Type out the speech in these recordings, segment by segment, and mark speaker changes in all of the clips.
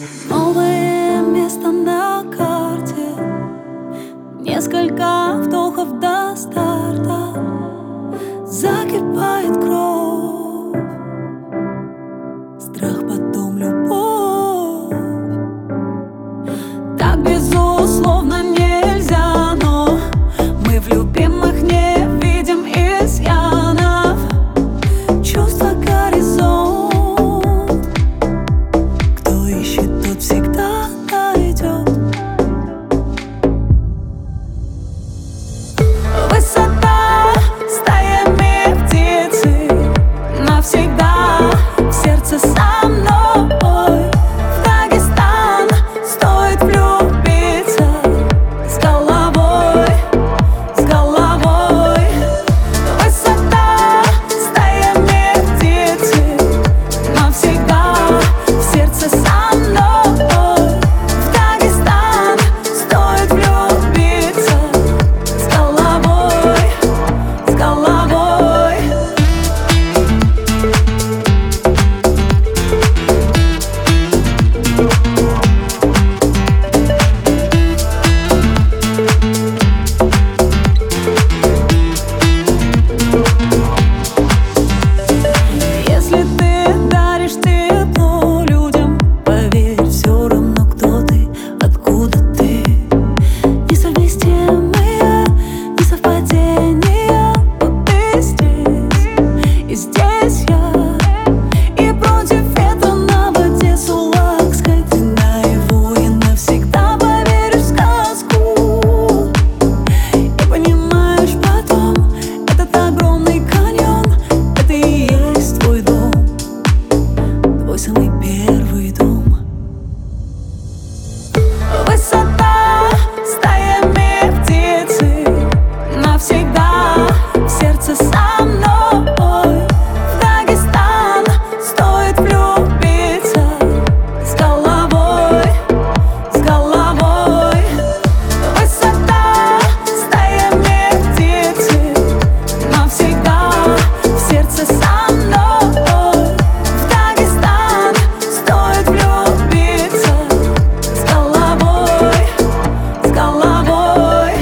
Speaker 1: Новое место на карте, несколько вдохов до старта. Закипает кровь, страх, потом любовь. Так безусловно нельзя, но мы в любимых не видим изъянов. Чувство горизонт, кто ищет, тот всегда найдет. Высота, стаями птицы, навсегда в сердце со мной. В Дагестан стоит влюбиться с головой, с головой. Высота, стаями птицы, навсегда в сердце со мной. В Дагестан стоит влюбиться с головой, с головой. Если ты даришь тепло людям, поверь, все равно кто ты, откуда ты. Несовместимые, несовпадения, но ты здесь, и здесь я. И против ветра на воде Сулакской ты наяву, и навсегда поверишь в сказку. И понимаешь потом, этот огромный каньон — это и есть твой дом, твой самый первый дом. Высота, стаями птицы, навсегда в сердце со мной. В Дагестан стоит влюбиться с головой, с головой. Высота, стаями птицы, навсегда в сердце со мной. В Дагестан стоит влюбиться с головой, с головой.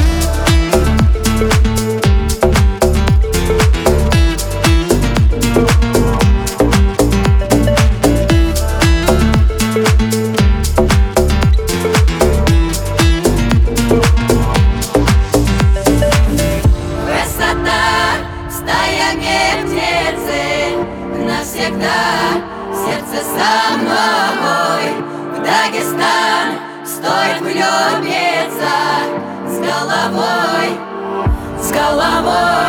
Speaker 2: Высота, стаями птицы, навсегда в сердце со мной. В Дагестан стоит влюбиться с головой, с головой.